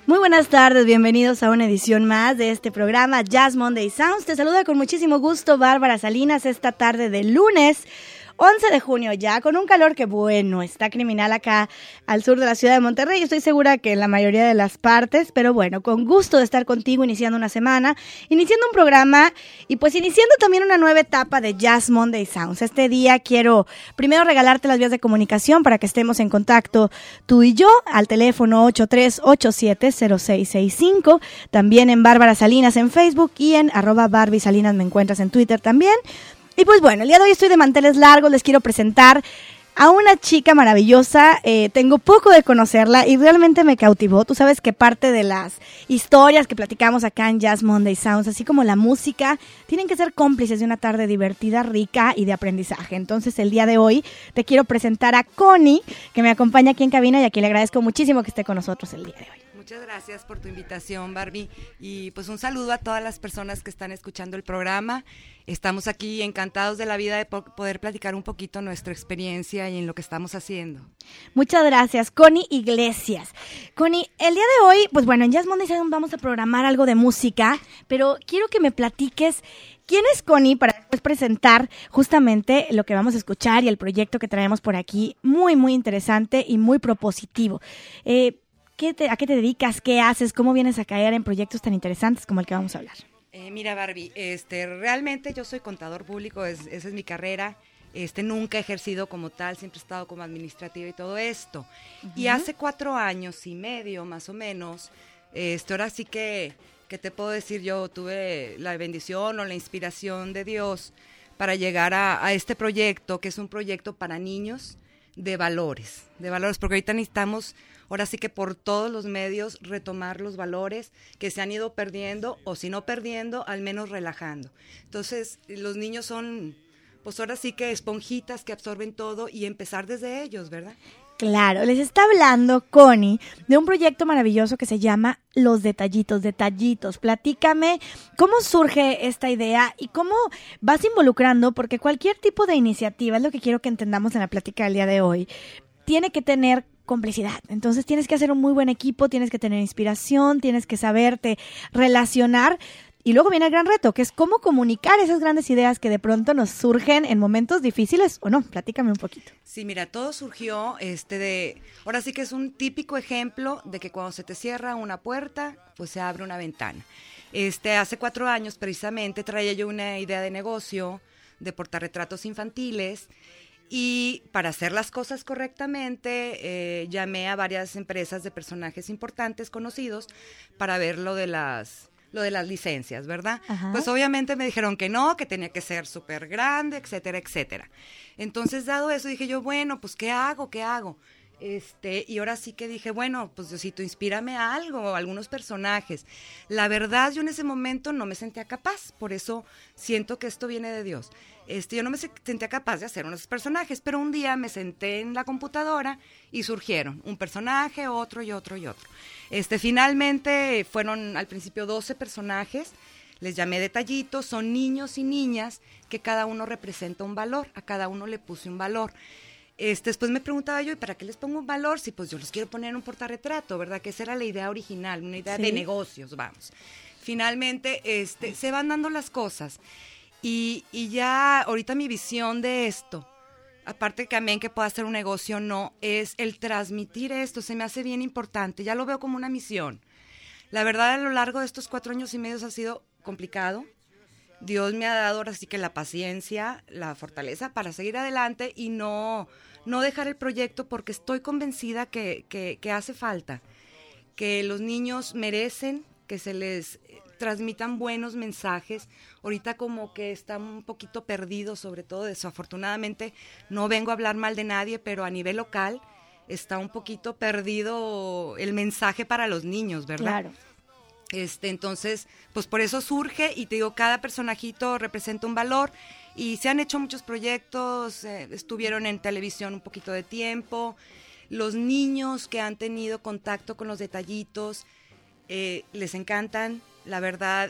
Muy buenas tardes, bienvenidos a una edición más de este programa Jazz Monday Sounds. Te saluda con muchísimo gusto Bárbara Salinas esta tarde de lunes 11 de junio ya, con un calor que bueno, está criminal acá al sur de la ciudad de Monterrey. Estoy segura que en la mayoría de las partes, pero bueno, con gusto de estar contigo iniciando una semana, iniciando un programa y pues iniciando también una nueva etapa de Jazz Monday Sounds. Este día quiero primero regalarte las vías de comunicación para que estemos en contacto tú y yo al teléfono 83870665, también en Bárbara Salinas en Facebook y en @BarbieSalinas me encuentras en Twitter también. Y pues bueno, el día de hoy estoy de manteles largos, les quiero presentar a una chica maravillosa, tengo poco de conocerla y realmente me cautivó. Tú sabes que parte de las historias que platicamos acá en Jazz Monday Sounds, así como la música, tienen que ser cómplices de una tarde divertida, rica y de aprendizaje. Entonces el día de hoy te quiero presentar a Connie, que me acompaña aquí en cabina y a quien le agradezco muchísimo que esté con nosotros el día de hoy. Muchas gracias por tu invitación, Barbie, y pues un saludo a todas las personas que están escuchando el programa. Estamos aquí encantados de la vida de poder platicar un poquito nuestra experiencia y en lo que estamos haciendo. Muchas gracias, Connie Iglesias. Connie, el día de hoy, pues bueno, en Jazz Monday vamos a programar algo de música, pero quiero que me platiques quién es Connie para después presentar justamente lo que vamos a escuchar y el proyecto que traemos por aquí, muy, muy interesante y muy propositivo. ¿A qué te dedicas? ¿Qué haces? ¿Cómo vienes a caer en proyectos tan interesantes como el que vamos a hablar? Mira, Barbie, realmente yo soy contador público, esa es mi carrera. Nunca he ejercido como tal, siempre he estado como administrativa y todo esto. Uh-huh. Y hace 4 años y medio, más o menos, ahora sí que te puedo decir, yo tuve la bendición o la inspiración de Dios para llegar a este proyecto, que es un proyecto para niños de valores, porque ahorita necesitamos, ahora sí que por todos los medios, retomar los valores que se han ido perdiendo, o si no perdiendo, al menos relajando. Entonces, los niños son, pues ahora sí que esponjitas que absorben todo y empezar desde ellos, ¿verdad? Claro, les está hablando Connie de un proyecto maravilloso que se llama Los Detallitos. Platícame cómo surge esta idea y cómo vas involucrando, porque cualquier tipo de iniciativa, es lo que quiero que entendamos en la plática del día de hoy, tiene que tener complicidad. Entonces tienes que hacer un muy buen equipo, tienes que tener inspiración, tienes que saberte relacionar. Y luego viene el gran reto, que es cómo comunicar esas grandes ideas que de pronto nos surgen en momentos difíciles, ¿o no? Platícame un poquito. Sí, mira, todo surgió ahora sí que es un típico ejemplo de que cuando se te cierra una puerta, pues se abre una ventana. Hace 4 años precisamente traía yo una idea de negocio de portarretratos infantiles. Y para hacer las cosas correctamente, llamé a varias empresas de personajes importantes, conocidos, para ver lo de las licencias, ¿verdad? Ajá. Pues obviamente me dijeron que no, que tenía que ser súper grande, etcétera, etcétera. Entonces, dado eso, dije yo, bueno, pues, ¿qué hago? Y ahora sí que dije, bueno, pues Diosito, inspírame a algo, a algunos personajes. La verdad, yo en ese momento no me sentía capaz, por eso siento que esto viene de Dios. Yo no me sentía capaz de hacer unos personajes, pero un día me senté en la computadora y surgieron un personaje, otro y otro y otro. Finalmente fueron al principio 12 personajes, les llamé detallitos, son niños y niñas que cada uno representa un valor, a cada uno le puse un valor. Después me preguntaba yo, ¿y para qué les pongo un valor? Si pues yo los quiero poner en un portarretrato, ¿verdad? Que esa era la idea original, una idea de negocios, vamos. Finalmente, se van dando las cosas. Y ya ahorita mi visión de esto, aparte también que pueda ser un negocio, no, es el transmitir esto, se me hace bien importante, ya lo veo como una misión. La verdad, a lo largo de estos 4 años y medio ha sido complicado. Dios me ha dado ahora sí que la paciencia, la fortaleza para seguir adelante y no dejar el proyecto, porque estoy convencida que hace falta, que los niños merecen que se les transmitan buenos mensajes. Ahorita como que están un poquito perdidos, sobre todo desafortunadamente, no vengo a hablar mal de nadie, pero a nivel local está un poquito perdido el mensaje para los niños, ¿verdad? Claro. Entonces, pues por eso surge, y te digo, cada personajito representa un valor, y se han hecho muchos proyectos, estuvieron en televisión un poquito de tiempo. Los niños que han tenido contacto con los detallitos, les encantan, la verdad,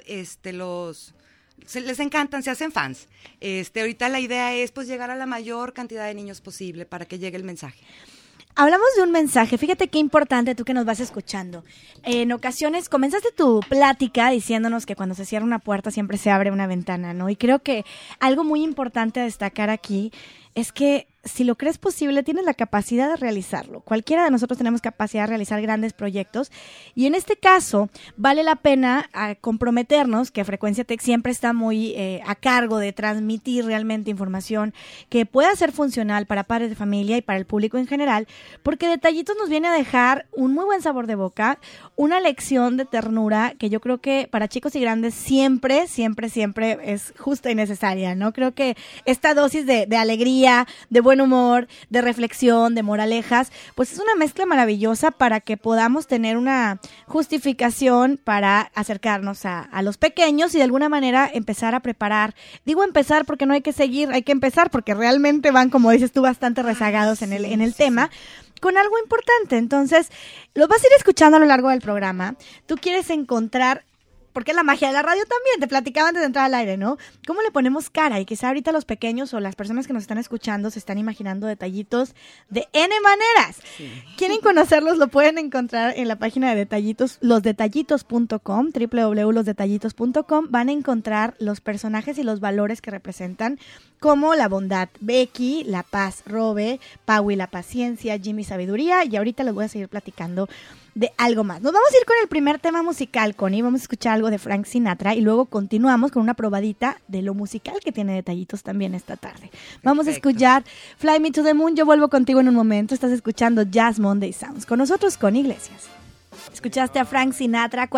les encantan, se hacen fans. Ahorita la idea es pues llegar a la mayor cantidad de niños posible para que llegue el mensaje. Hablamos de un mensaje, fíjate qué importante tú que nos vas escuchando. En ocasiones comenzaste tu plática diciéndonos que cuando se cierra una puerta siempre se abre una ventana, ¿no? Y creo que algo muy importante a destacar aquí es que si lo crees posible, tienes la capacidad de realizarlo. Cualquiera de nosotros tenemos capacidad de realizar grandes proyectos y en este caso vale la pena comprometernos, que Frecuencia Tech siempre está muy a cargo de transmitir realmente información que pueda ser funcional para padres de familia y para el público en general, porque Detallitos nos viene a dejar un muy buen sabor de boca, una lección de ternura que yo creo que para chicos y grandes siempre, siempre, siempre es justa y necesaria, ¿no? Creo que esta dosis de alegría, de buen humor, de reflexión, de moralejas, pues es una mezcla maravillosa para que podamos tener una justificación para acercarnos a los pequeños y de alguna manera empezar a preparar. Digo empezar porque no hay que seguir, hay que empezar porque realmente van, como dices tú, bastante rezagados en el tema. Con algo importante, entonces lo vas a ir escuchando a lo largo del programa. Tú quieres encontrar, porque es la magia de la radio también, te platicaba antes de entrar al aire, ¿no? ¿Cómo le ponemos cara? Y quizá ahorita los pequeños o las personas que nos están escuchando se están imaginando detallitos de N maneras. Sí. ¿Quieren conocerlos? Lo pueden encontrar en la página de Detallitos, losdetallitos.com, www.losdetallitos.com. Van a encontrar los personajes y los valores que representan, como la bondad, Becky, la paz, Robe, Pau y la paciencia, Jimmy, sabiduría, y ahorita les voy a seguir platicando de algo más. Nos vamos a ir con el primer tema musical, Connie. Vamos a escuchar algo de Frank Sinatra y luego continuamos con una probadita de lo musical que tiene Detallitos también esta tarde. Vamos a escuchar Fly Me to the Moon. Yo vuelvo contigo en un momento. Estás escuchando Jazz Monday Sounds. Con nosotros, Connie Iglesias. Escuchaste a Frank Sinatra,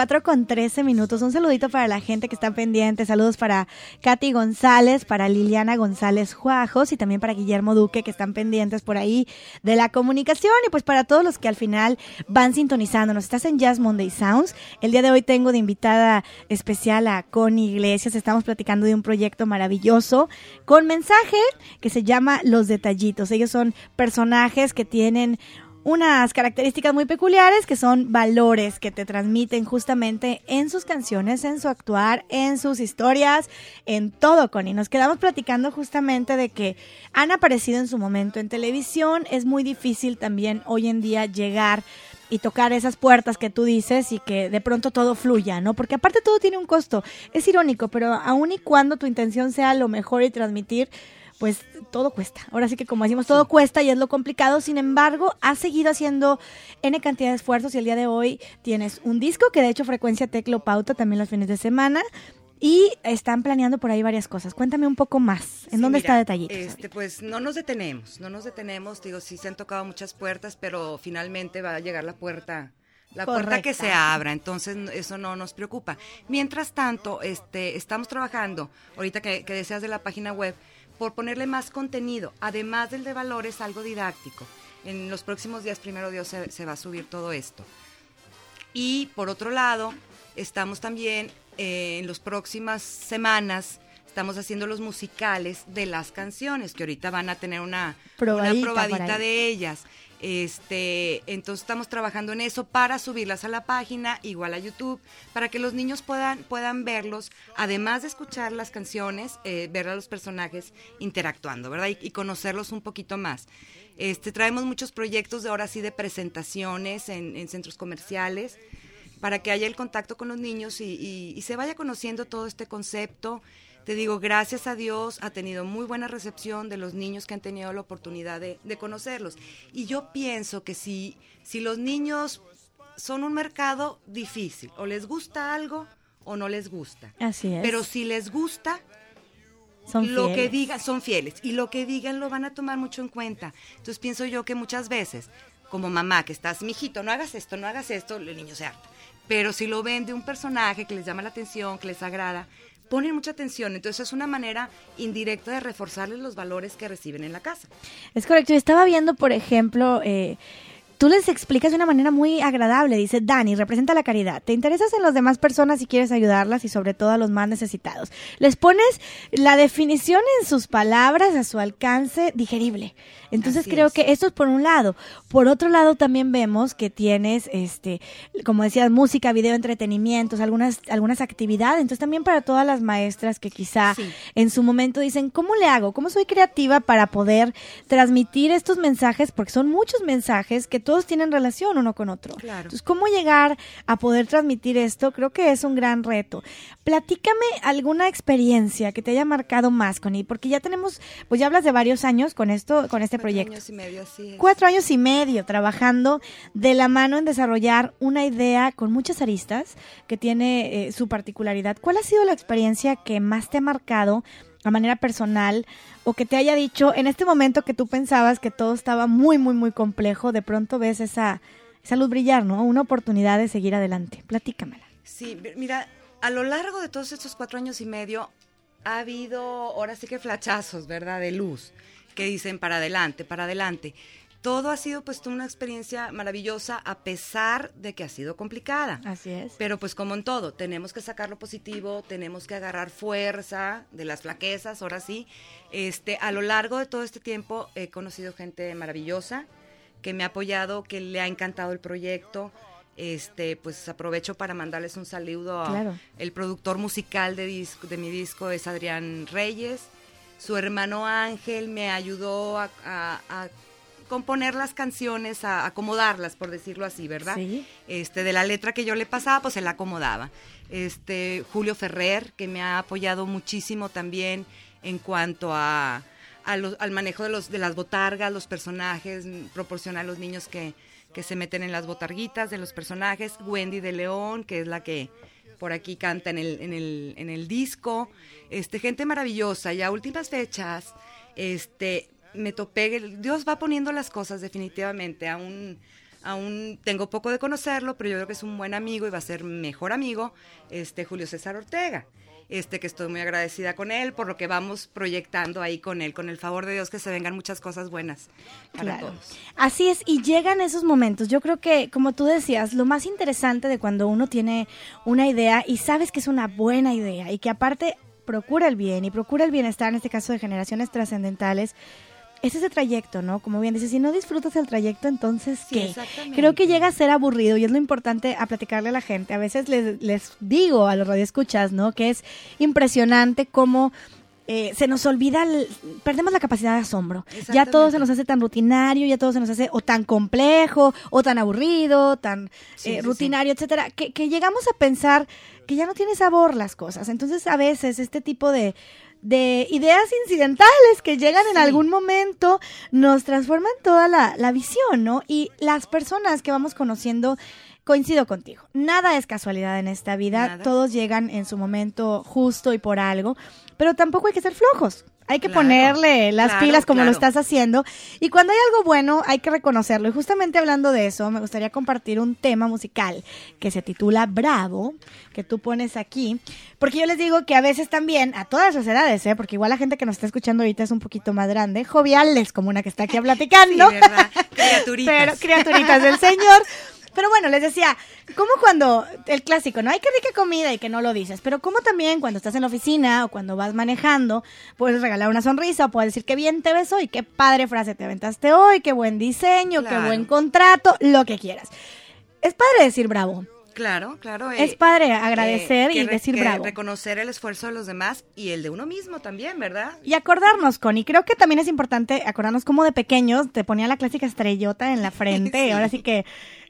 4:13. Un saludito para la gente que está pendiente. Saludos para Katy González, para Liliana González Juajos y también para Guillermo Duque, que están pendientes por ahí de la comunicación. Y pues para todos los que al final van sintonizándonos. Estás en Jazz Monday Sounds. El día de hoy tengo de invitada especial a Connie Iglesias. Estamos platicando de un proyecto maravilloso con mensaje que se llama Los Detallitos. Ellos son personajes que tienen unas características muy peculiares, que son valores que te transmiten justamente en sus canciones, en su actuar, en sus historias, en todo, Connie. Nos quedamos platicando justamente de que han aparecido en su momento en televisión. Es muy difícil también hoy en día llegar y tocar esas puertas que tú dices y que de pronto todo fluya, ¿no? Porque aparte todo tiene un costo. Es irónico, pero aun y cuando tu intención sea lo mejor y transmitir, pues todo cuesta. Ahora sí que como decimos, todo cuesta y es lo complicado. Sin embargo, has seguido haciendo N cantidad de esfuerzos y el día de hoy tienes un disco que de hecho Frecuencia Tech lo pauta también los fines de semana y están planeando por ahí varias cosas. Cuéntame un poco más. ¿En dónde está Detallitos? Pues no nos detenemos. Digo, sí se han tocado muchas puertas, pero finalmente va a llegar la puerta que se abra, entonces eso no nos preocupa. Mientras tanto, estamos trabajando, ahorita que deseas de la página web, por ponerle más contenido, además del de valores, algo didáctico. En los próximos días, primero Dios, se va a subir todo esto. Y por otro lado, estamos también en las próximas semanas, estamos haciendo los musicales de las canciones, que ahorita van a tener una probadita de ellas. Entonces estamos trabajando en eso para subirlas a la página, igual a YouTube, para que los niños puedan verlos, además de escuchar las canciones, ver a los personajes interactuando, ¿verdad? Y conocerlos un poquito más. Traemos muchos proyectos de ahora sí de presentaciones en centros comerciales, para que haya el contacto con los niños y se vaya conociendo todo este concepto. Te digo, gracias a Dios ha tenido muy buena recepción de los niños que han tenido la oportunidad de conocerlos. Y yo pienso que si los niños son un mercado difícil, o les gusta algo o no les gusta. Así es. Pero si les gusta, que digan, son fieles. Y lo que digan lo van a tomar mucho en cuenta. Entonces pienso yo que muchas veces, como mamá, que estás, mijito, no hagas esto, el niño se harta. Pero si lo ven de un personaje que les llama la atención, que les agrada, ponen mucha atención, entonces es una manera indirecta de reforzarles los valores que reciben en la casa. Es correcto, yo estaba viendo, por ejemplo, tú les explicas de una manera muy agradable. Dice, Dani, representa la caridad. Te interesas en las demás personas y quieres ayudarlas y sobre todo a los más necesitados. Les pones la definición en sus palabras, a su alcance, digerible. Entonces creo que esto es por un lado. Por otro lado también vemos que tienes, como decías, música, video, entretenimientos, algunas actividades. Entonces también para todas las maestras que quizá en su momento dicen, ¿cómo le hago? ¿Cómo soy creativa para poder transmitir estos mensajes? Porque son muchos mensajes que todos tienen relación uno con otro. Claro. Entonces, ¿cómo llegar a poder transmitir esto? Creo que es un gran reto. Platícame alguna experiencia que te haya marcado más, Connie, porque ya tenemos, pues ya hablas de varios años con este proyecto. 4 años y medio, así es. 4 años y medio trabajando de la mano en desarrollar una idea con muchas aristas que tiene su particularidad. ¿Cuál ha sido la experiencia que más te ha marcado a manera personal o que te haya dicho en este momento que tú pensabas que todo estaba muy, muy, muy complejo, de pronto ves esa luz brillar, ¿no? Una oportunidad de seguir adelante. Platícamela. Sí, mira, a lo largo de todos estos 4 años y medio ha habido, ahora sí que flachazos, ¿verdad? De luz, que dicen para adelante, para adelante. Todo ha sido pues una experiencia maravillosa a pesar de que ha sido complicada. Así es. Pero pues como en todo, tenemos que sacar lo positivo, tenemos que agarrar fuerza de las flaquezas, ahora sí. A lo largo de todo este tiempo he conocido gente maravillosa que me ha apoyado, que le ha encantado el proyecto. Pues aprovecho para mandarles un saludo a el productor musical de mi disco es Adrián Reyes. Su hermano Ángel me ayudó a componer las canciones, a acomodarlas, por decirlo así, ¿verdad? Sí. De la letra que yo le pasaba, pues él la acomodaba. Julio Ferrer, que me ha apoyado muchísimo también en cuanto al manejo de las botargas, los personajes, proporciona a los niños que se meten en las botarguitas de los personajes. Wendy de León, que es la que por aquí canta en el disco. Gente maravillosa. Y a últimas fechas, me topé, Dios va poniendo las cosas definitivamente. Aún tengo poco de conocerlo, pero yo creo que es un buen amigo y va a ser mejor amigo, Julio César Ortega. Que estoy muy agradecida con él por lo que vamos proyectando ahí con él, con el favor de Dios, que se vengan muchas cosas buenas para todos. Así es, y llegan esos momentos. Yo creo que, como tú decías, lo más interesante de cuando uno tiene una idea y sabes que es una buena idea y que aparte procura el bien y procura el bienestar, en este caso de generaciones trascendentales, es ese trayecto, ¿no? Como bien dices, si no disfrutas el trayecto, entonces, ¿qué? Exactamente. Creo que llega a ser aburrido y es lo importante a platicarle a la gente. A veces les digo a los radioescuchas, ¿no? Que es impresionante cómo se nos olvida, perdemos la capacidad de asombro. Ya todo se nos hace tan rutinario, ya todo se nos hace o tan complejo, o tan aburrido, tan rutinario, etcétera, que llegamos a pensar que ya no tiene sabor las cosas. Entonces, a veces este tipo de ideas incidentales que llegan en algún momento nos transforman toda la visión, ¿no? Y las personas que vamos conociendo, coincido contigo, nada es casualidad en esta vida, todos llegan en su momento justo y por algo, pero tampoco hay que ser flojos. Hay que ponerle las pilas como lo estás haciendo. Y cuando hay algo bueno, hay que reconocerlo. Y justamente hablando de eso, me gustaría compartir un tema musical que se titula Bravo, que tú pones aquí. Porque yo les digo que a veces también, a todas las edades, porque igual la gente que nos está escuchando ahorita es un poquito más grande, joviales, como una que está aquí platicando. Sí, ¿verdad? Criaturitas. Pero criaturitas del Señor. Pero bueno, les decía, como cuando el clásico, ¿no? Ay, qué rica comida y que no lo dices, pero como también cuando estás en la oficina o cuando vas manejando, puedes regalar una sonrisa o puedes decir qué bien te ves hoy, qué padre frase te aventaste hoy, qué buen diseño, qué buen contrato, lo que quieras. Es padre decir bravo. Claro, claro. Es padre agradecer y decir bravo. Reconocer el esfuerzo de los demás y el de uno mismo también, ¿verdad? Y acordarnos, Connie, creo que también es importante acordarnos cómo de pequeños te ponía la clásica estrellota en la frente, sí. Y ahora sí que,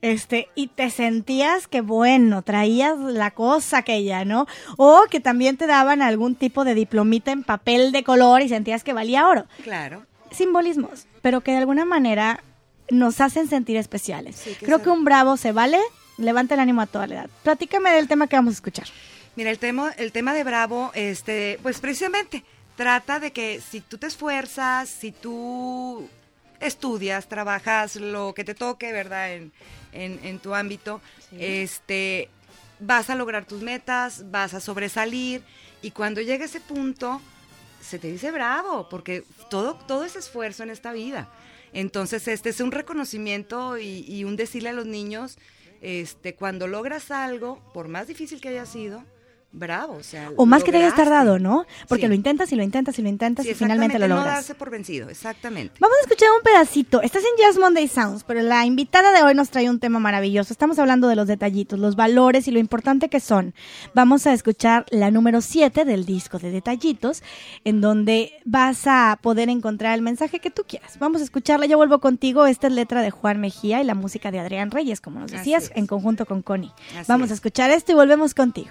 y te sentías que bueno, traías la cosa aquella, ¿no? O que también te daban algún tipo de diplomita en papel de color y sentías que valía oro. Claro. Simbolismos, pero que de alguna manera nos hacen sentir especiales. Sí, creo que un bravo se vale. Levanta el ánimo a toda la edad. Platícame del tema que vamos a escuchar. Mira, el tema de Bravo, pues precisamente trata de que si tú te esfuerzas, si tú estudias, trabajas lo que te toque, ¿verdad? En tu ámbito, sí. Vas a lograr tus metas, vas a sobresalir y cuando llegue ese punto se te dice bravo, porque todo es esfuerzo en esta vida. Entonces, es un reconocimiento y un decirle a los niños, cuando logras algo, por más difícil que haya sido, bravo, o sea, o más que te hayas tardado, ¿no? Porque sí. lo intentas y lo intentas y lo intentas y finalmente lo logras. No darse por vencido, exactamente. Vamos a escuchar un pedacito. Estás en Jazz Monday Sounds, pero la invitada de hoy nos trae un tema maravilloso. Estamos hablando de los detallitos, los valores y lo importante que son. Vamos a escuchar la número 7 del disco de Detallitos, en donde vas a poder encontrar el mensaje que tú quieras. Vamos a escucharla. Yo vuelvo contigo. Esta es letra de Juan Mejía y la música de Adrián Reyes, como nos decías, en conjunto con Connie. Vamos a escuchar esto y volvemos contigo.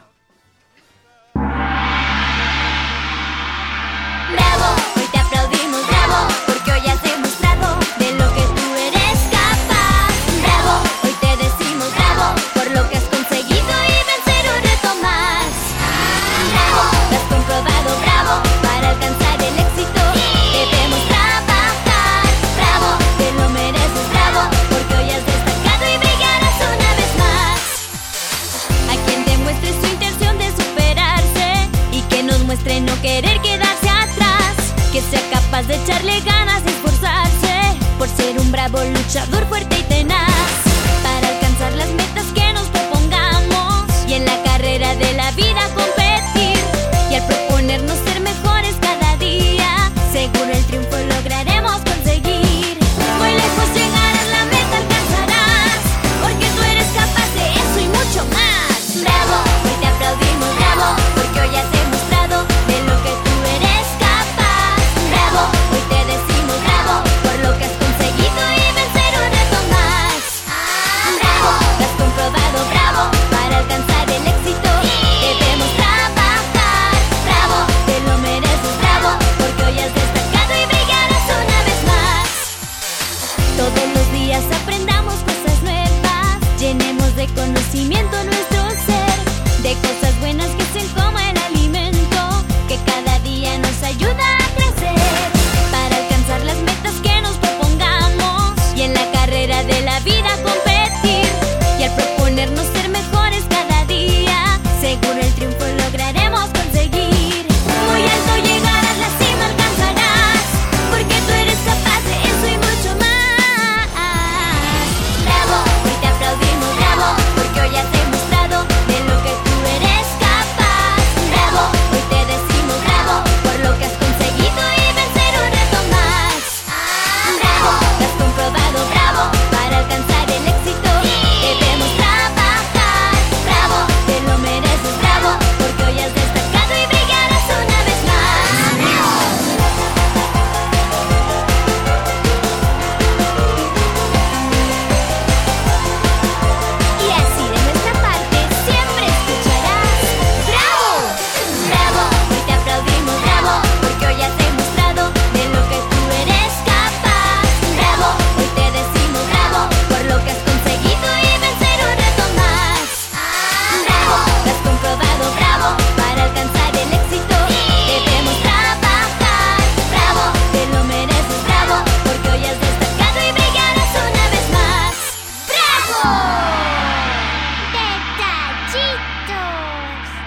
Bravo, hoy te aplaudimos, bravo, porque hoy has demostrado de lo que tú eres capaz. Bravo, hoy te decimos bravo, por lo que has conseguido y vencer un reto más. Bravo, lo has comprobado, bravo, para alcanzar el éxito debemos trabajar. Bravo, te lo mereces, bravo, porque hoy has destacado y brillarás una vez más. A quien demuestre su intención de superarse y que nos muestre no querer quedarse atrás, que sea capaz de echarle ganas y esforzarse por ser un bravo luchador fuerte y tenaz, para alcanzar las metas que nos propongamos y en la carrera de la vida competir, y al proponernos ser mejores cada día, seguro el triunfo lograremos conseguir. Muy lejos llegarás, la meta alcanzarás, porque tú eres capaz de eso y mucho más. Bravo, hoy te aplaudimos, bravo, porque hoy has demostrado de lo que tú eres capaz. Bravo, hoy te decimos bravo, por lo que has conseguido y vencer un reto más. Bravo, lo has comprobado, bravo, para alcanzar el éxito debemos trabajar. Bravo, te lo mereces, bravo, porque hoy has destacado y brillarás una vez más. Todos los días aprendamos cosas nuevas, llenemos de conocimiento nuestro ser, de cosas buenas que sean como el alimento, que cada día nos ayuda a crecer, para alcanzar las metas que nos propongamos y en la carrera de la vida competir, y al proponernos ser mejores cada día, seguro el triunfo lograremos conseguir. Muy alto llegarás, la cima alcanzarás, porque tú eres capaz de eso y mucho más. Bravo, hoy te aplaudimos, bravo, porque hoy has demostrado de lo que tú eres capaz. Bravo, hoy te decimos bravo, por lo que has conseguido y vencer un reto más. Bravo, lo has comprobado, bravo, para alcanzar el éxito debemos trabajar. Bravo, te lo mereces, bravo, porque hoy has destacado y brillarás una vez más. Y así de nuestra parte siempre escucharás ¡bravo! Bravo, hoy te aplaudimos, bravo, porque hoy has demostrado de lo que tú eres capaz. Bravo, hoy te decimos bravo, por lo que has conseguido y vencer un reto más. Bravo, lo has comprobado, bravo, para alcanzar el éxito debemos trabajar. Bravo, te lo mereces, bravo, porque hoy has destacado y brillarás una vez más. ¡Bravo! Detallitos.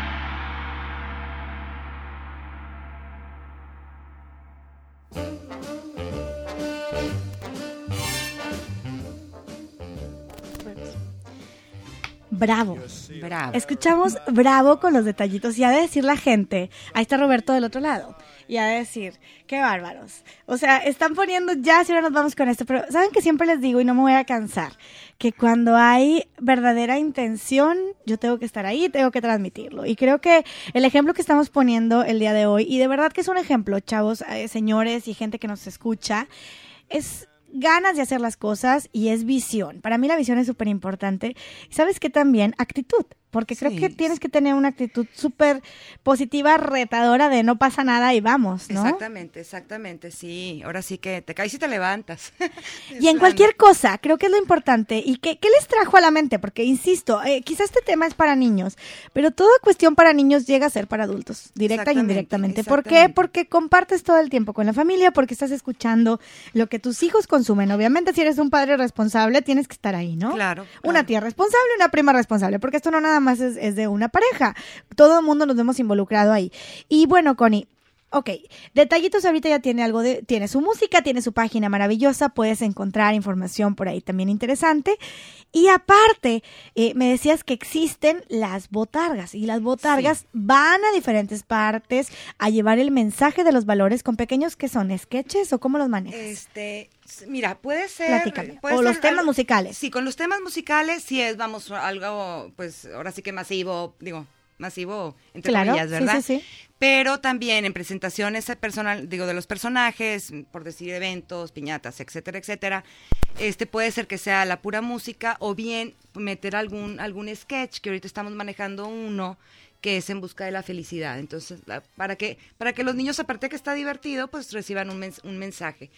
Bravo. Bravo. Escuchamos bravo con los detallitos y ha de decir la gente, ahí está Roberto del otro lado, y ha de decir, qué bárbaros. O sea, están poniendo ya, si ahora nos vamos con esto, pero saben que siempre les digo y no me voy a cansar, que cuando hay verdadera intención, yo tengo que estar ahí, tengo que transmitirlo. Y creo que el ejemplo que estamos poniendo el día de hoy, y de verdad que es un ejemplo, chavos, señores y gente que nos escucha, es ganas de hacer las cosas y es visión. Para mí la visión es súper importante. ¿Sabes qué también? Actitud. Porque creo que tienes que tener una actitud súper positiva, retadora de no pasa nada y vamos, ¿no? Exactamente, sí. Ahora sí que te caes y te levantas. Y en cualquier cosa, creo que es lo importante. ¿Y qué les trajo a la mente? Porque, insisto, quizás este tema es para niños, pero toda cuestión para niños llega a ser para adultos, directa y indirectamente. ¿Por qué? Porque compartes todo el tiempo con la familia, porque estás escuchando lo que tus hijos consumen. Obviamente, si eres un padre responsable, tienes que estar ahí, ¿no? Claro. Una tía responsable, una prima responsable, porque esto no nada más es de una pareja. Todo el mundo nos hemos involucrado ahí. Y bueno, Connie, Ok, Detallitos ahorita ya tiene su música, tiene su página maravillosa, puedes encontrar información por ahí también interesante. Y aparte, me decías que existen las botargas, y las botargas van a diferentes partes a llevar el mensaje de los valores con pequeños, ¿qué son? ¿Sketches o cómo los manejas? Mira, puede ser... Platícame. O los temas musicales. Sí, con los temas musicales sí es, vamos, algo, pues, ahora sí que masivo, entre comillas, ¿verdad? Sí. Pero también en presentaciones personal, de los personajes, por decir eventos, piñatas, etcétera, etcétera, puede ser que sea la pura música o bien meter algún sketch, que ahorita estamos manejando uno que es En busca de la felicidad. Entonces, para que los niños, aparte que está divertido, pues reciban un mensaje.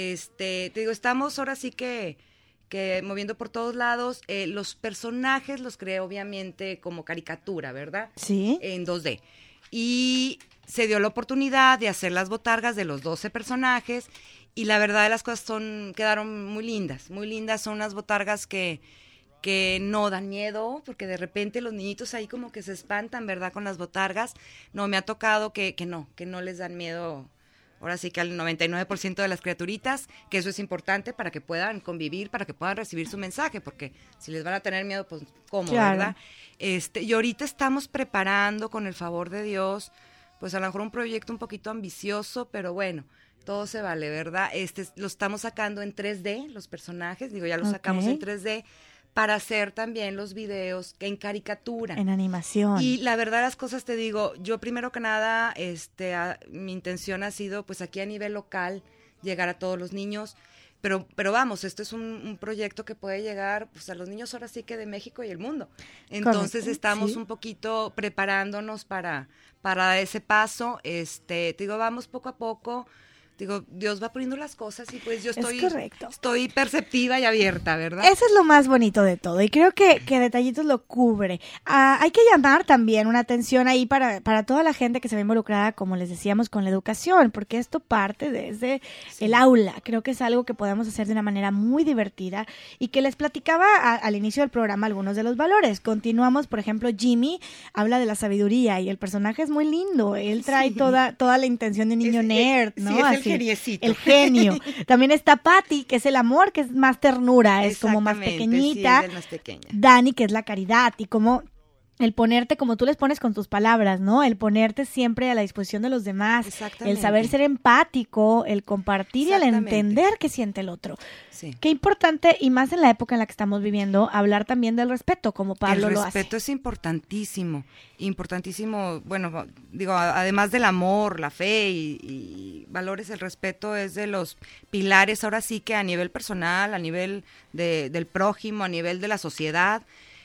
Te digo, estamos ahora sí que moviendo por todos lados. Los personajes los creé obviamente como caricatura, ¿verdad? Sí. En 2D. Y se dio la oportunidad de hacer las botargas de los 12 personajes y la verdad de las cosas quedaron muy lindas, son unas botargas que no dan miedo, porque de repente los niñitos ahí como que se espantan, ¿verdad? Con las botargas. No, me ha tocado que no les dan miedo. Ahora sí que al 99% de las criaturitas, que eso es importante para que puedan convivir, para que puedan recibir su mensaje, porque si les van a tener miedo, pues ¿cómo, claro, verdad? Y ahorita estamos preparando, con el favor de Dios, pues a lo mejor un proyecto un poquito ambicioso, pero bueno, todo se vale, ¿verdad? Lo estamos sacando en 3D, los personajes, ya los sacamos en 3D, para hacer también los videos en caricatura. En animación. Y la verdad las cosas, te digo, yo primero que nada, mi intención ha sido, pues aquí a nivel local, llegar a todos los niños, pero vamos, esto es un proyecto que puede llegar pues a los niños ahora sí que de México y el mundo. Entonces correcto, estamos sí, un poquito preparándonos para ese paso. Te digo, vamos poco a poco. Digo, Dios va poniendo las cosas y pues yo estoy perceptiva y abierta, ¿verdad? Eso es lo más bonito de todo y creo que Detallitos lo cubre. Hay que llamar también una atención ahí para toda la gente que se ve involucrada, como les decíamos, con la educación, porque esto parte desde el aula. Creo que es algo que podemos hacer de una manera muy divertida y que les platicaba al inicio del programa algunos de los valores. Continuamos, por ejemplo, Jimmy habla de la sabiduría y el personaje es muy lindo. Él trae toda la intención de un niño nerd, ¿no? Sí, es geniecito. El genio. También está Patty, que es el amor, que es más ternura, es como más pequeñita. Sí, es más pequeña. Dani, que es la caridad, y como el ponerte, como tú les pones con tus palabras, ¿no? El ponerte siempre a la disposición de los demás, el saber ser empático, el compartir y el entender qué siente el otro. Sí. Qué importante, y más en la época en la que estamos viviendo, hablar también del respeto, como Pablo lo hace. El respeto es importantísimo, bueno, digo, además del amor, la fe y valores, el respeto es de los pilares, ahora sí que a nivel personal, a nivel del prójimo, a nivel de la sociedad.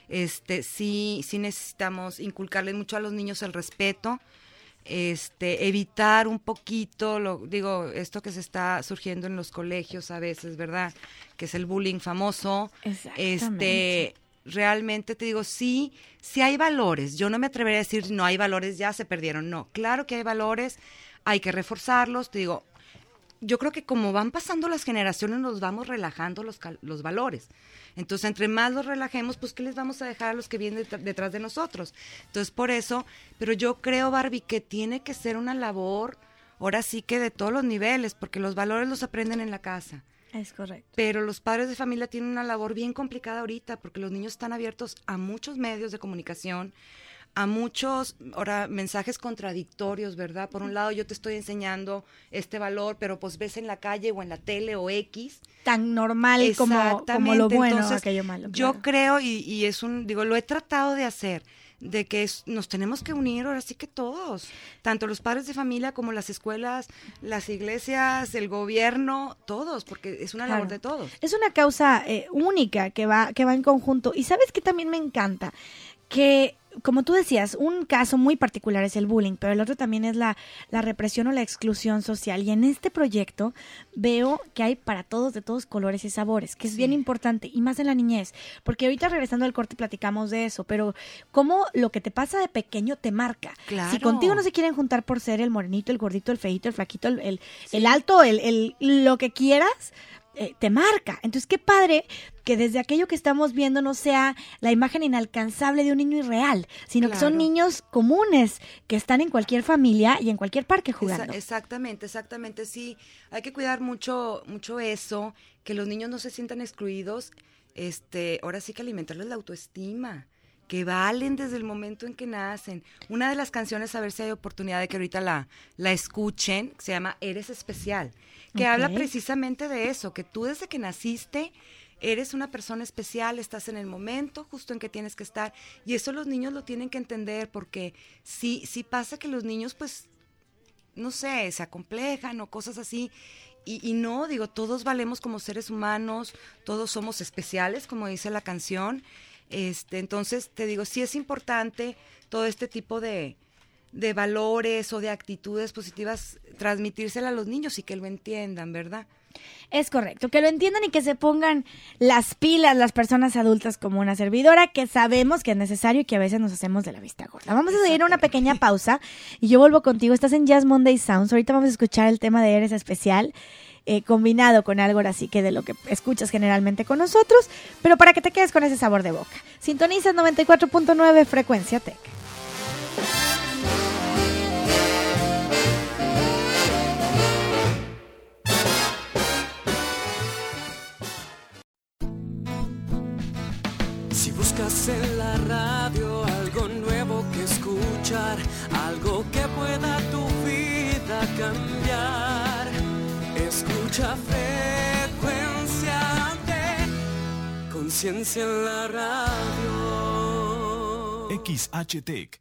Sí necesitamos inculcarle mucho a los niños el respeto, evitar un poquito, esto que se está surgiendo en los colegios a veces, ¿verdad? Que es el bullying famoso. Exactamente. Realmente te digo, sí hay valores. Yo no me atrevería a decir no hay valores, ya se perdieron. No, claro que hay valores, hay que reforzarlos. Te digo, yo creo que como van pasando las generaciones nos vamos relajando los valores. Entonces, entre más los relajemos, pues, ¿qué les vamos a dejar a los que vienen detrás de nosotros? Entonces, por eso, pero yo creo, Barbie, que tiene que ser una labor, ahora sí que de todos los niveles, porque los valores los aprenden en la casa. Es correcto. Pero los padres de familia tienen una labor bien complicada ahorita, porque los niños están abiertos a muchos medios de comunicación, a muchos mensajes contradictorios, ¿verdad? Por un lado yo te estoy enseñando este valor, pero pues ves en la calle o en la tele o X. Tan normal como lo bueno. Entonces, aquello malo. Claro. Yo creo, y es lo he tratado de hacer, de que nos tenemos que unir ahora sí que todos, tanto los padres de familia como las escuelas, las iglesias, el gobierno, todos, porque es una labor de todos. Es una causa única que va en conjunto. Y ¿sabes qué también me encanta? Que, como tú decías, un caso muy particular es el bullying, pero el otro también es la represión o la exclusión social. Y en este proyecto veo que hay para todos, de todos colores y sabores, que es bien importante, y más en la niñez, porque ahorita regresando al corte platicamos de eso, pero cómo lo que te pasa de pequeño te marca. Claro. Si contigo no se quieren juntar por ser el morenito, el gordito, el feíto, el flaquito, el alto, lo que quieras, te marca. Entonces, qué padre que desde aquello que estamos viendo no sea la imagen inalcanzable de un niño irreal, sino que son niños comunes que están en cualquier familia y en cualquier parque jugando. Exactamente, sí. Hay que cuidar mucho eso, que los niños no se sientan excluidos. Ahora sí que alimentarles la autoestima, que valen desde el momento en que nacen. Una de las canciones, a ver si hay oportunidad de que ahorita la escuchen, se llama Eres Especial, que habla precisamente de eso, que tú desde que naciste eres una persona especial, estás en el momento justo en que tienes que estar, y eso los niños lo tienen que entender, porque sí pasa que los niños, pues, no sé, se acomplejan o cosas así, y no, digo, todos valemos como seres humanos, todos somos especiales, como dice la canción. Entonces, te digo, sí es importante todo este tipo de valores o de actitudes positivas, transmitírsela a los niños y que lo entiendan, ¿verdad? Es correcto, que lo entiendan y que se pongan las pilas las personas adultas como una servidora, que sabemos que es necesario y que a veces nos hacemos de la vista gorda. Vamos a ir a una pequeña pausa y yo vuelvo contigo. Estás en Jazz Monday Sounds. Ahorita vamos a escuchar el tema de Eres Especial, combinado con algo así que de lo que escuchas generalmente con nosotros, pero para que te quedes con ese sabor de boca. Sintonizas 94.9 Frecuencia Tech. Si buscas en la radio algo nuevo que escuchar, algo que pueda tu vida cambiar, escucha Frecuencia de Conciencia en la radio. XHTEC.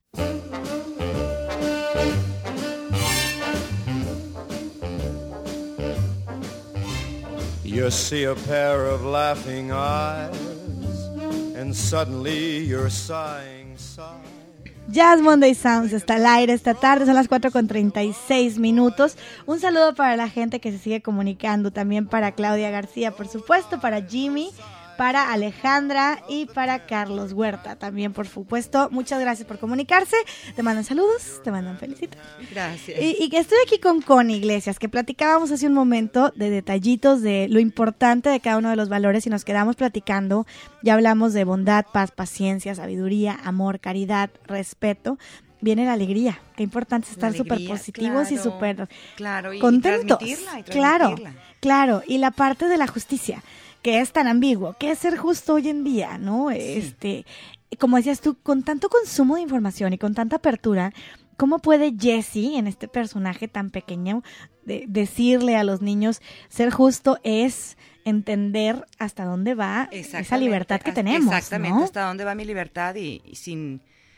You see a pair of laughing eyes, and suddenly you're sighing. Jazz Monday Sounds está al aire esta tarde, son las 4:36. Un saludo para la gente que se sigue comunicando, también para Claudia García, por supuesto, para Jimmy, para Alejandra y para Carlos Huerta también, por supuesto. Muchas gracias por comunicarse, te mandan saludos, te mandan felicitaciones. Gracias. Y que estoy aquí con Connie Iglesias, que platicábamos hace un momento de detallitos de lo importante de cada uno de los valores y nos quedamos platicando. Ya hablamos de bondad, paz, paciencia, sabiduría, amor, caridad, respeto. Viene la alegría, qué importante es estar súper positivos, claro, y súper contentos. Transmitirla. Claro, y la parte de la justicia, que es tan ambiguo, que es ser justo hoy en día, ¿no? Sí. Como decías tú, con tanto consumo de información y con tanta apertura, ¿cómo puede Jessie, en este personaje tan pequeño, decirle a los niños, ser justo es entender hasta dónde va esa libertad que tenemos? Exactamente, ¿no? Hasta dónde va mi libertad y sin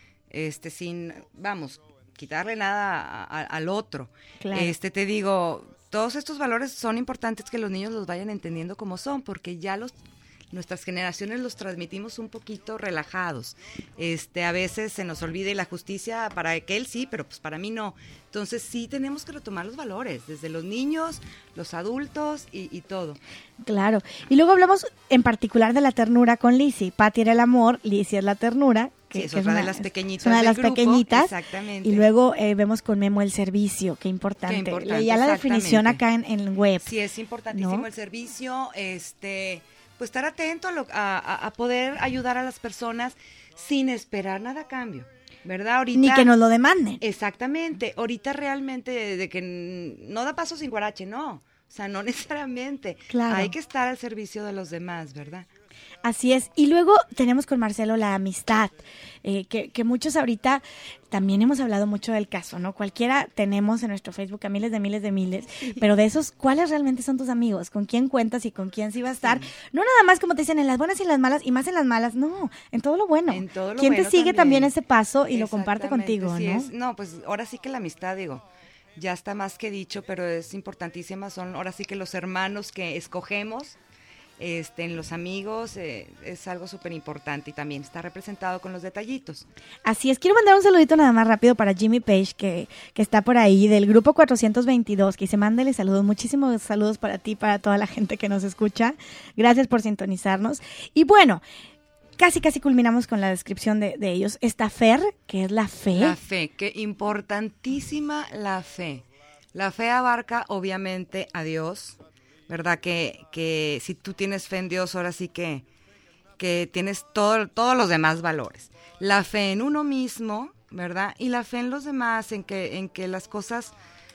quitarle nada al otro. Claro. Te digo, todos estos valores son importantes que los niños los vayan entendiendo como son, porque ya nuestras generaciones los transmitimos un poquito relajados. A veces se nos olvida y la justicia para aquel sí, pero pues para mí no. Entonces sí tenemos que retomar los valores, desde los niños, los adultos y todo. Claro. Y luego hablamos en particular de la ternura con Lizzie. Patty era el amor, Lizzie es la ternura. Que es una de las pequeñitas. Una de las pequeñitas. Exactamente. Y luego vemos con Memo el servicio, qué importante. Leía la definición acá en web. Sí, es importantísimo, ¿no? El servicio, pues estar atento a poder ayudar a las personas sin esperar nada a cambio, ¿verdad? Ahorita, ni que nos lo demanden. Exactamente. Ahorita realmente de que no da paso sin guarache, no. O sea, no necesariamente. Claro. Hay que estar al servicio de los demás, ¿verdad? Así es. Y luego tenemos con Marcelo la amistad, que muchos ahorita también hemos hablado mucho del caso, ¿no? Cualquiera tenemos en nuestro Facebook a miles, pero de esos, ¿cuáles realmente son tus amigos? ¿Con quién cuentas y con quién sí va a estar? Sí. No nada más como te dicen en las buenas y en las malas, y más en las malas, no, en todo lo bueno. En todo lo ¿Quién bueno te sigue también ese paso y lo Exactamente, comparte contigo, sí no? No, pues ahora sí que la amistad, digo, ya está más que dicho, pero es importantísima, son ahora sí que los hermanos que escogemos, en los amigos, es algo súper importante y también está representado con los detallitos. Así es, quiero mandar un saludito nada más rápido para Jimmy Page, que está por ahí, del grupo 422, que dice, mándale saludos, muchísimos saludos para ti, para toda la gente que nos escucha, gracias por sintonizarnos. Y bueno, casi culminamos con la descripción de ellos. Esta Fer, que es la fe. La fe, que importantísima la fe. La fe abarca obviamente a Dios, ¿verdad? Que si tú tienes fe en Dios, ahora sí que tienes todos los demás valores. La fe en uno mismo, ¿verdad? Y la fe en los demás, en que las cosas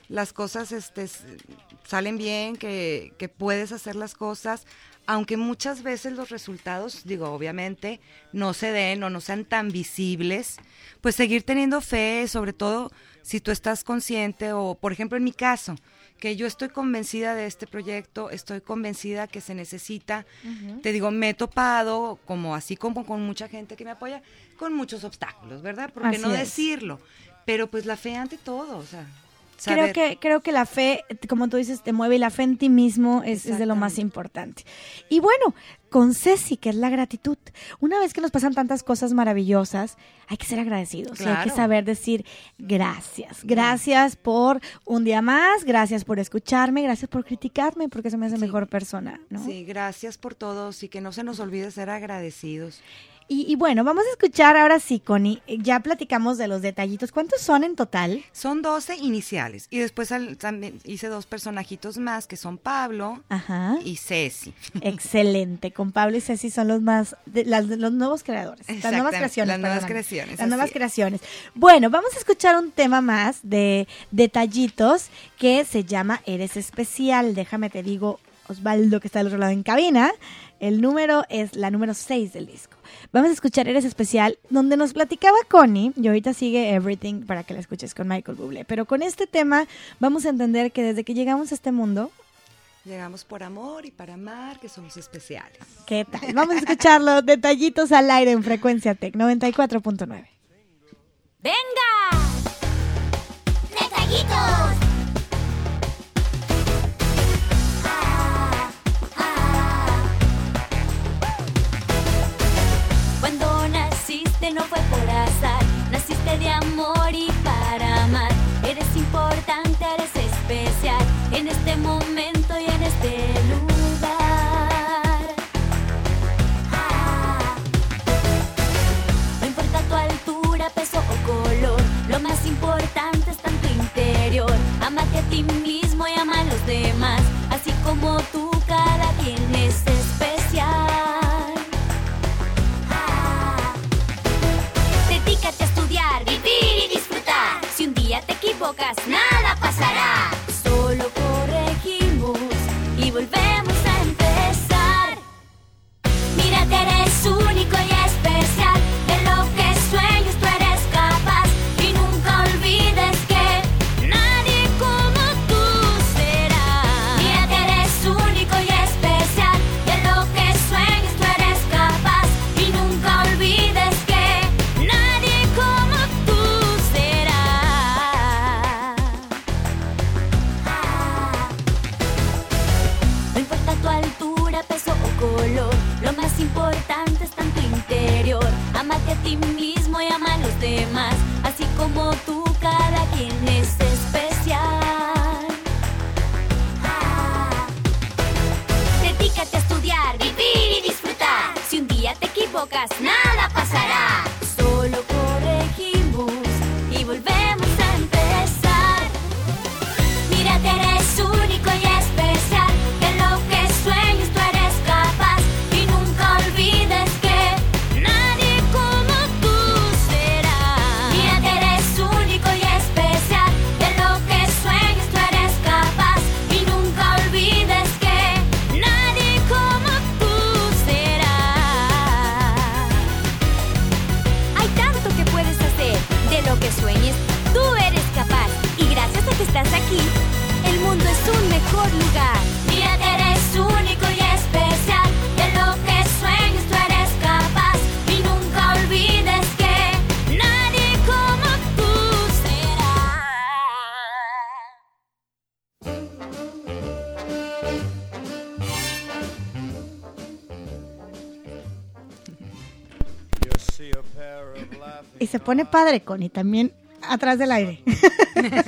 salen bien, que puedes hacer las cosas, aunque muchas veces los resultados, obviamente, no se den o no sean tan visibles, pues seguir teniendo fe, sobre todo si tú estás consciente, o por ejemplo en mi caso, que yo estoy convencida de este proyecto, estoy convencida que se necesita. Te digo, me he topado, así como con mucha gente que me apoya, con muchos obstáculos, ¿verdad? ¿Por qué no decirlo? Pero pues la fe ante todo, o sea, saber. Creo que la fe, como tú dices, te mueve, y la fe en ti mismo es de lo más importante. Y bueno, con Ceci, que es la gratitud. Una vez que nos pasan tantas cosas maravillosas, hay que ser agradecidos. Claro. Hay que saber decir gracias. Gracias por un día más, gracias por escucharme, gracias por criticarme, porque eso me hace mejor persona, ¿no? Sí, gracias por todo, y que no se nos olvide ser agradecidos. Y bueno, vamos a escuchar ahora sí, Connie, ya platicamos de los detallitos. ¿Cuántos son en total? Son 12 iniciales, y después también hice 2 personajitos más, que son Pablo y Ceci. Excelente, con Pablo y Ceci son los los nuevos creadores, las nuevas creaciones. Las nuevas creaciones. Bueno, vamos a escuchar un tema más de detallitos que se llama Eres Especial. Déjame te digo, Osvaldo, que está al otro lado en cabina, el número es la número 6 del disco. Vamos a escuchar Eres Especial, donde nos platicaba Connie, y ahorita sigue Everything para que la escuches con Michael Bublé, pero con este tema vamos a entender que desde que llegamos a este mundo, llegamos por amor y para amar, que somos especiales. ¿Qué tal? Vamos a escucharlo, detallitos al aire en Frecuencia Tech 94.9. ¡Venga! ¡Detallitos! Cuando naciste no fue por azar, naciste de amor y para amar. Eres importante, eres especial, en este momento y en este lugar. No importa tu altura, peso o color, lo más importante está en tu interior. Ámate a ti mismo y ama a los demás, así como tú, cada quien es especial. Dedícate a estudiar, vivir y disfrutar. Si un día te equivocas, nada pasará. Solo corregimos y volvemos a empezar. Mírate, eres único y especial. De lo que sueñas tú eres capaz. Y nunca olvides que nadie como tú será. Mírate, eres único y especial. De lo que sueñas tú eres capaz. Y nunca olvides que nadie como tú será. No importa tu altura, peso o color, lo más importante está en tu interior. Ámate a ti mismo y ama a los demás, así como tú, cada quien es especial. Dedícate a estudiar, vivir y disfrutar. Si un día te equivocas, nada pasará. Solo corregimos y volvemos a empezar. Mírate, eres único y especial. De lo que sueñas tú eres capaz. Y nunca olvides que nadie como tú será. Mírate, eres único y especial. De lo que sueñas tú eres capaz. Y nunca olvides que nadie como tú será. Hay tanto que puedes hacer. De lo que sueñes, tú eres capaz. Y gracias a que estás aquí, el mundo es un mejor lugar. Mírate, eres único y especial. De lo que sueñas tú eres capaz. Y nunca olvides que nadie como tú será. You see a pair of laughing Y se pone padre, Connie, también atrás del aire.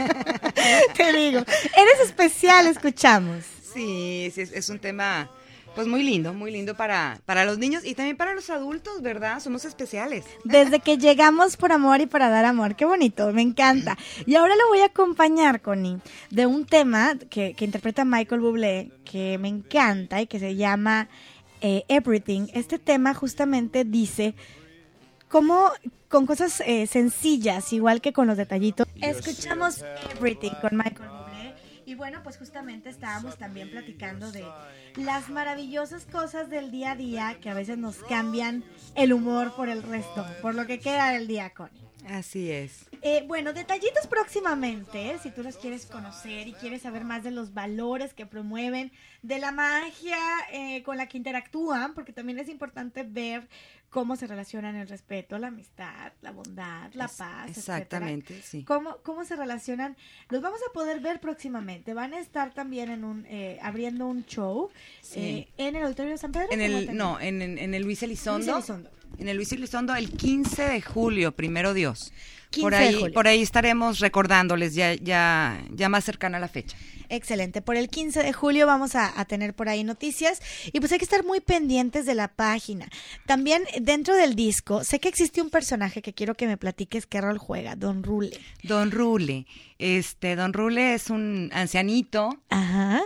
Te digo, Eres Especial, escuchamos. Sí, es un tema Pues muy lindo para los niños y también para los adultos, ¿verdad? Somos especiales. Desde que llegamos por amor y para dar amor. Qué bonito, me encanta. Y ahora lo voy a acompañar, Connie, de un tema que interpreta Michael Bublé, que me encanta y que se llama Everything. Este tema justamente dice cómo con cosas sencillas, igual que con los detallitos, escuchamos Everything con Michael Bublé. Y bueno, pues justamente estábamos también platicando de las maravillosas cosas del día a día que a veces nos cambian el humor por el resto, por lo que queda del día, Connie. Así es. Bueno, detallitos próximamente, si tú los quieres conocer y quieres saber más de los valores que promueven, de la magia con la que interactúan, porque también es importante ver cómo se relacionan el respeto, la amistad, la bondad, la paz, exactamente, etcétera. sí. ¿Cómo se relacionan? Los vamos a poder ver próximamente. Van a estar también abriendo un show Sí. en el Auditorio de San Pedro. En el Luis Elizondo. Luis Elizondo. En el Luis Elizondo el 15 de julio, primero Dios. 15 de julio. Por ahí estaremos recordándoles ya más cercana a la fecha. Excelente. Por el 15 de julio vamos a tener por ahí noticias y pues hay que estar muy pendientes de la página. También dentro del disco, sé que existe un personaje que quiero que me platiques qué rol juega, Don Rule. Don Rule. Don Rule es un ancianito Ajá.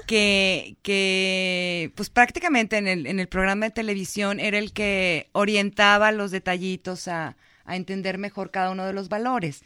que pues prácticamente en el programa de televisión era el que orientaba los detallitos a entender mejor cada uno de los valores.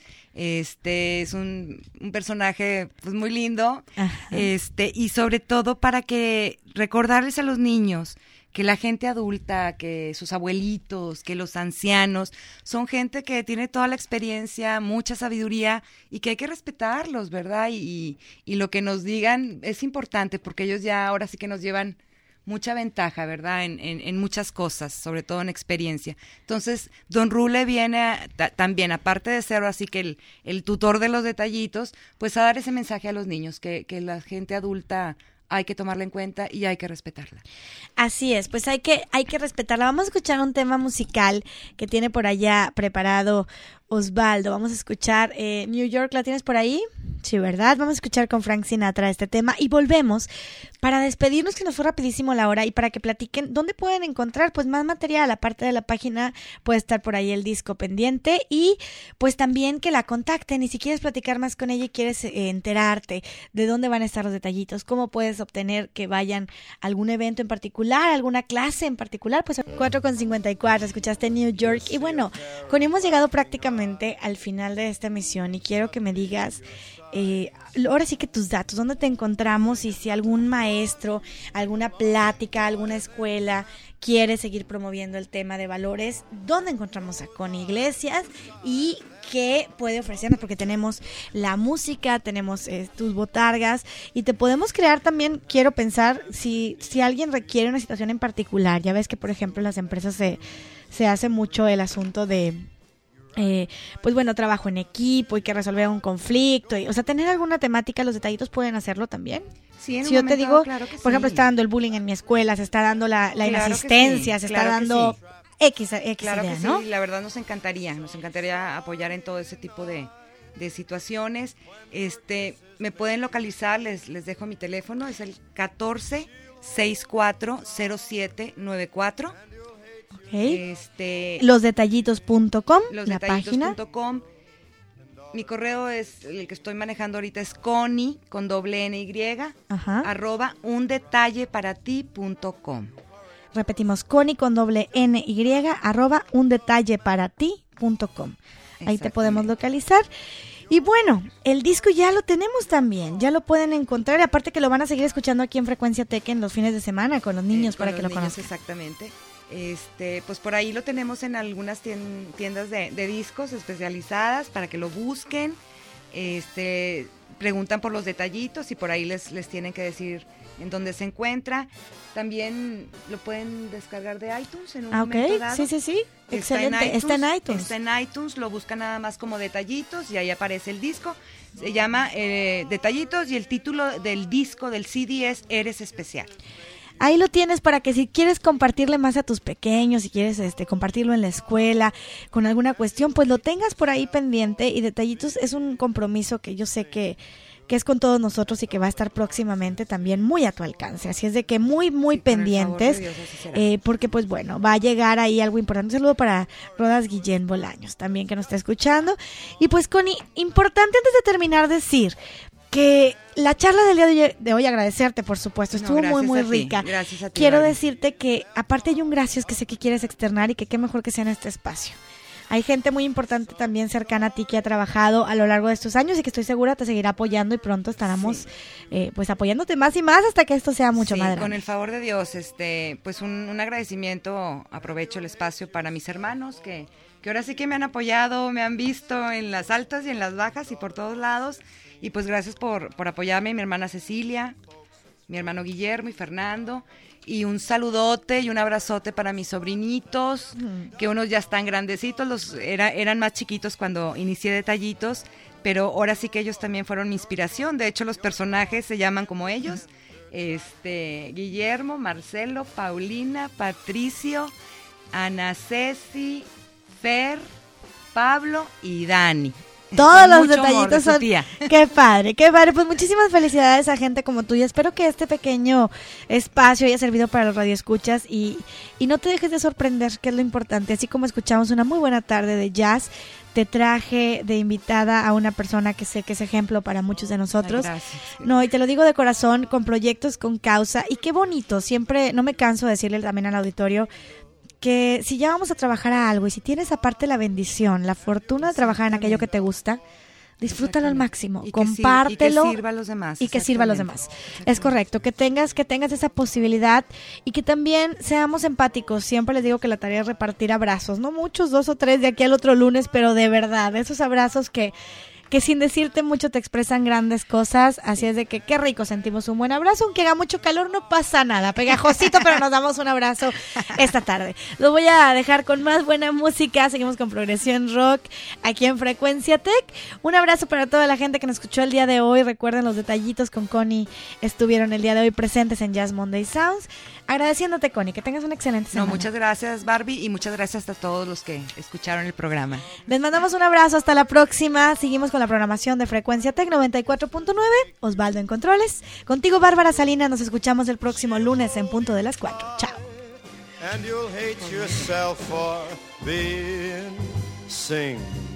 Es un personaje pues muy lindo. Ajá. Y sobre todo para que recordarles a los niños que la gente adulta, que sus abuelitos, que los ancianos, son gente que tiene toda la experiencia, mucha sabiduría y que hay que respetarlos, ¿verdad? Y lo que nos digan es importante porque ellos ya ahora sí que nos llevan mucha ventaja, ¿verdad? En muchas cosas, sobre todo en experiencia. Entonces, Don Rule viene también, aparte de ser así que el tutor de los detallitos, pues a dar ese mensaje a los niños, que la gente adulta hay que tomarla en cuenta y hay que respetarla. Así es, pues hay que respetarla. Vamos a escuchar un tema musical que tiene por allá preparado Osvaldo. Vamos a escuchar New York, ¿la tienes por ahí? Sí, ¿verdad? Vamos a escuchar con Frank Sinatra este tema y volvemos para despedirnos, que nos fue rapidísimo la hora, y para que platiquen dónde pueden encontrar pues más material. Aparte de la página puede estar por ahí el disco pendiente y pues también que la contacten, y si quieres platicar más con ella y quieres enterarte de dónde van a estar los detallitos, cómo puedes obtener que vayan a algún evento en particular, alguna clase en particular, pues 4:54, escuchaste New York. Y bueno, con hemos llegado prácticamente al final de esta emisión y quiero que me digas ahora sí que tus datos, dónde te encontramos, y si algún maestro, alguna plática, alguna escuela quiere seguir promoviendo el tema de valores, dónde encontramos a Connie Iglesias y qué puede ofrecernos, porque tenemos la música, tenemos tus botargas y te podemos crear también. Quiero pensar si alguien requiere una situación en particular. Ya ves que por ejemplo en las empresas se hace mucho el asunto de pues bueno, trabajo en equipo y que resolver un conflicto, o sea, tener alguna temática. Los detallitos pueden hacerlo también. Sí, en si un yo te momento, digo, claro que por ejemplo, sí. está dando el bullying en mi escuela, se está dando la Claro que inasistencia, sí, se claro está que dando sí. X Claro idea, que ¿no? sí, la verdad nos encantaría apoyar en todo ese tipo de situaciones. Me pueden localizar, les dejo mi teléfono, es el 14-640794. Okay. Losdetallitos.com, la página. Losdetallitos.com. Mi correo es el que estoy manejando ahorita, es Connie con doble N Y Ajá. @undetalleparati.com. Repetimos, Connie con doble N Y @undetalleparati.com. Ahí te podemos localizar. Y bueno, el disco ya lo tenemos también, ya lo pueden encontrar, y aparte que lo van a seguir escuchando aquí en Frecuencia Tech en los fines de semana con los niños para que lo conozcan. Exactamente. Pues por ahí lo tenemos en algunas tiendas de discos especializadas para que lo busquen. Preguntan por los detallitos y por ahí les tienen que decir en dónde se encuentra. También lo pueden descargar de iTunes en un momento dado. Sí. Excelente. Está en iTunes. Está en iTunes, lo buscan nada más como Detallitos y ahí aparece el disco. Se llama Detallitos y el título del disco, del CD es Eres Especial. Ahí lo tienes para que si quieres compartirle más a tus pequeños, si quieres compartirlo en la escuela con alguna cuestión, pues lo tengas por ahí pendiente. Y Detallitos es un compromiso que yo sé que que es con todos nosotros y que va a estar próximamente también muy a tu alcance. Así es de que muy Sí, con el pendientes, favor de Dios, así será. porque pues bueno, va a llegar ahí algo importante. Un saludo para Rodas Guillén Bolaños también, que nos está escuchando. Y pues Connie, importante antes de terminar decir que la charla del día de hoy, agradecerte por supuesto, No, estuvo muy gracias muy a ti, rica. gracias a ti, Quiero Barbie. decirte que aparte hay un gracias que sé que quieres externar y que qué mejor que sea en este espacio. Hay gente muy importante también cercana a ti que ha trabajado a lo largo de estos años y que estoy segura te seguirá apoyando y pronto estaremos pues apoyándote más y más hasta que esto sea mucho Sí, más grande. con el favor de Dios, pues un agradecimiento, aprovecho el espacio para mis hermanos que ahora sí que me han apoyado, me han visto en las altas y en las bajas y por todos lados, y pues gracias por apoyarme, mi hermana Cecilia, mi hermano Guillermo y Fernando, y un saludote y un abrazote para mis sobrinitos, que unos ya están grandecitos, eran más chiquitos cuando inicié Detallitos, pero ahora sí que ellos también fueron mi inspiración. De hecho, los personajes se llaman como ellos, Guillermo, Marcelo, Paulina, Patricio, Ana Ceci, Fer, Pablo y Dani. Todos Con los mucho amor de detallitos su son... tía. Qué padre, qué padre. Pues muchísimas felicidades a gente como tú y espero que este pequeño espacio haya servido para los radioescuchas y no te dejes de sorprender, que es lo importante. Así como escuchamos una muy buena tarde de jazz, te traje de invitada a una persona que sé que es ejemplo para muchos de nosotros. Ay, gracias. No, y te lo digo de corazón, con proyectos, con causa, y qué bonito. Siempre, no me canso de decirle también al auditorio, que si ya vamos a trabajar a algo y si tienes aparte la bendición, la fortuna de trabajar en aquello que te gusta, disfrútalo al máximo, Y compártelo y que sirva a los demás. y que sirva a los exactamente. demás. Es correcto, que tengas esa posibilidad y que también seamos empáticos. Siempre les digo que la tarea es repartir abrazos, no muchos, 2 o 3 de aquí al otro lunes, pero de verdad, esos abrazos que sin decirte mucho te expresan grandes cosas, así es de que qué rico, sentimos un buen abrazo, aunque haga mucho calor no pasa nada, pegajosito, pero nos damos un abrazo esta tarde. Lo voy a dejar con más buena música, seguimos con Progresión Rock aquí en Frecuencia Tech. Un abrazo para toda la gente que nos escuchó el día de hoy, recuerden los detallitos con Connie estuvieron el día de hoy presentes en Jazz Monday Sounds. Agradeciéndote, Connie, que tengas una excelente semana. No, muchas gracias, Barbie, y muchas gracias a todos los que escucharon el programa. Les mandamos un abrazo, hasta la próxima. Seguimos con la programación de Frecuencia Tech 94.9. Osvaldo en controles. Contigo, Bárbara Salinas. Nos escuchamos el próximo lunes en punto de las 4. Chao. And you'll hate yourself for being single,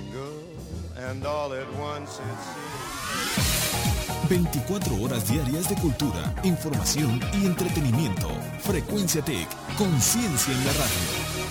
and all at once it seems 24 horas diarias de cultura, información y entretenimiento. Frecuencia Tech, conciencia en la radio.